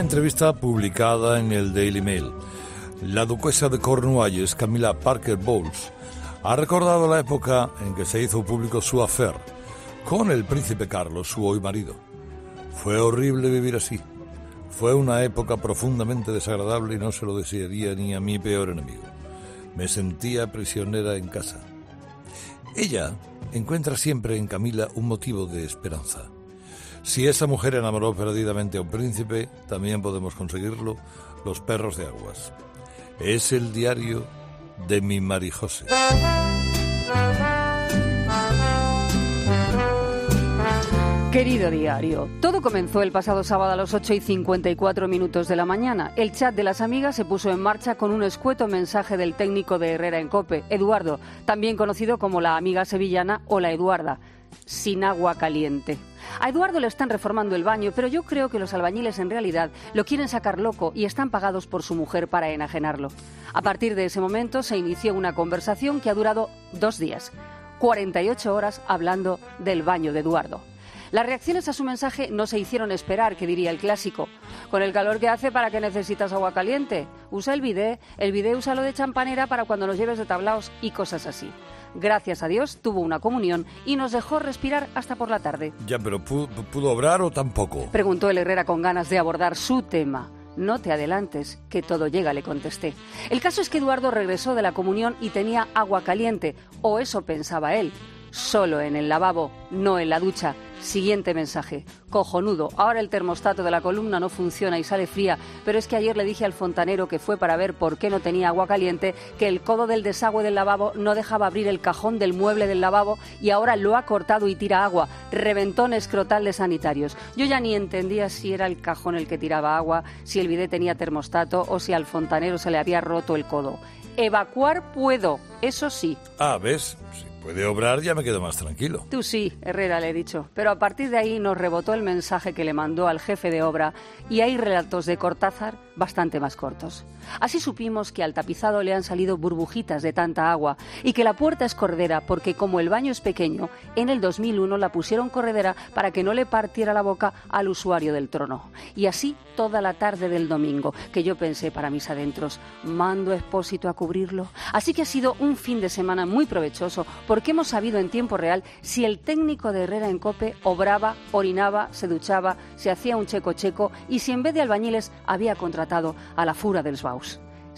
entrevista publicada en el Daily Mail. La duquesa de Cornualles, Camilla Parker Bowles, ha recordado la época en que se hizo público su affair con el príncipe Carlos, su hoy marido. Fue horrible vivir así. Fue una época profundamente desagradable y no se lo desearía ni a mi peor enemigo. Me sentía prisionera en casa. Ella encuentra siempre en Camila un motivo de esperanza. Si esa mujer enamoró perdidamente a un príncipe, también podemos conseguirlo los perros de aguas. Es el diario de mi Marijose. Querido diario, todo comenzó el pasado sábado a las 8:54 de la mañana. El chat de las amigas se puso en marcha con un escueto mensaje del técnico de Herrera en COPE, Eduardo, también conocido como la amiga sevillana o la Eduarda, sin agua caliente. A Eduardo le están reformando el baño, pero yo creo que los albañiles en realidad lo quieren sacar loco y están pagados por su mujer para enajenarlo. A partir de ese momento se inició una conversación que ha durado 2 días, 48 horas hablando del baño de Eduardo. Las reacciones a su mensaje no se hicieron esperar, que diría el clásico. Con el calor que hace, ¿para qué necesitas agua caliente? Usa el bidé úsalo de champanera para cuando nos lleves de tablaos y cosas así. Gracias a Dios tuvo una comunión y nos dejó respirar hasta por la tarde. Ya, pero ¿pudo obrar o tampoco? Preguntó el Herrera con ganas de abordar su tema. No te adelantes, que todo llega, le contesté. El caso es que Eduardo regresó de la comunión y tenía agua caliente, o eso pensaba él. Solo en el lavabo, no en la ducha. Siguiente mensaje. Cojonudo. Ahora el termostato de la columna no funciona y sale fría, pero es que ayer le dije al fontanero que fue para ver por qué no tenía agua caliente, que el codo del desagüe del lavabo no dejaba abrir el cajón del mueble del lavabo y ahora lo ha cortado y tira agua. Reventón escrotal de sanitarios. Yo ya ni entendía si era el cajón el que tiraba agua, si el bidé tenía termostato o si al fontanero se le había roto el codo. Evacuar puedo, eso sí. Ah, ¿ves? Sí. Puede obrar, ya me quedo más tranquilo. Tú sí, Herrera, le he dicho. Pero a partir de ahí nos rebotó el mensaje que le mandó al jefe de obra y hay relatos de Cortázar bastante más cortos. Así supimos que al tapizado le han salido burbujitas de tanta agua y que la puerta es corredera porque como el baño es pequeño, en el 2001 la pusieron corredera para que no le partiera la boca al usuario del trono. Y así toda la tarde del domingo, que yo pensé para mis adentros, ¿mando a Expósito a cubrirlo? Así que ha sido un fin de semana muy provechoso porque hemos sabido en tiempo real si el técnico de Herrera en COPE obraba, orinaba, se duchaba, se hacía un checo y si en vez de albañiles había contratado a la fura dels Baus.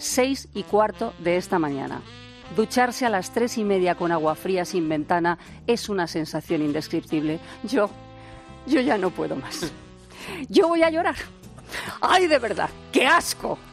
6:15 de esta mañana. Ducharse a las 3:30 con agua fría sin ventana es una sensación indescriptible. Yo ya no puedo más. Yo voy a llorar. ¡Ay, de verdad! ¡Qué asco!